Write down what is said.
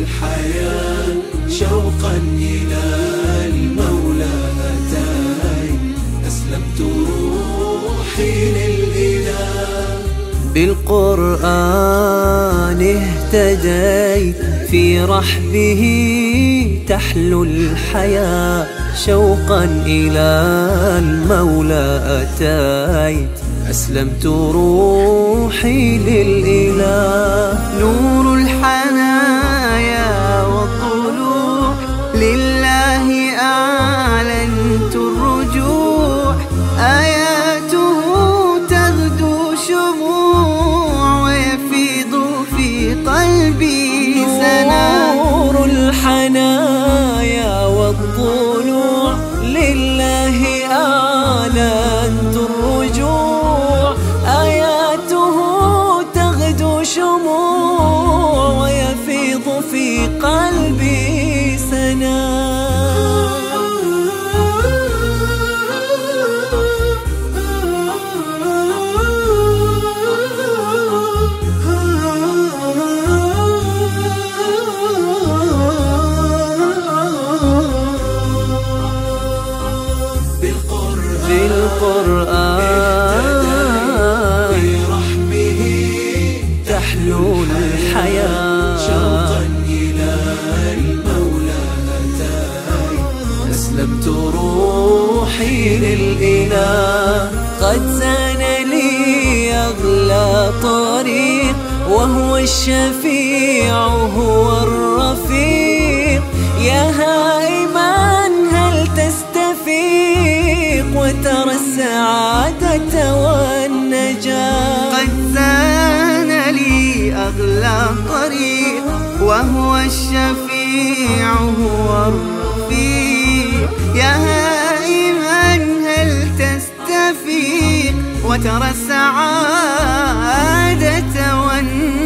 الحياة شوقا إلى المولى أتاي، أسلمت روحي للإله. بالقرآن اهتديت، في رحبه تحلو الحياة، شوقا إلى المولى أتيت، أسلمت روحي للإله. نور الحنايا والطلوع لله أعلنت الرجوع، آياته تغدو شموع ويفيض في قلبي سنا. نور الحنايا والطلوع لله أعلنت الرجوع، آياته تغدو شموع ويفيض في قلبي سنا. بالقرآن في رحمه تحلو الحياة، شوقا إلى المولى أتاي، أسلمت روحي للإله. قد زان لي أغلى طريق، وهو الشفيع هو الرفيق، يا هائما هل تستفيق وترى السعادة والنجاة. قد زان لي أغلى طريق، وهو الشفيع هو الرفيق، يا هائما هل تستفيق وترى السعادة والنجاة.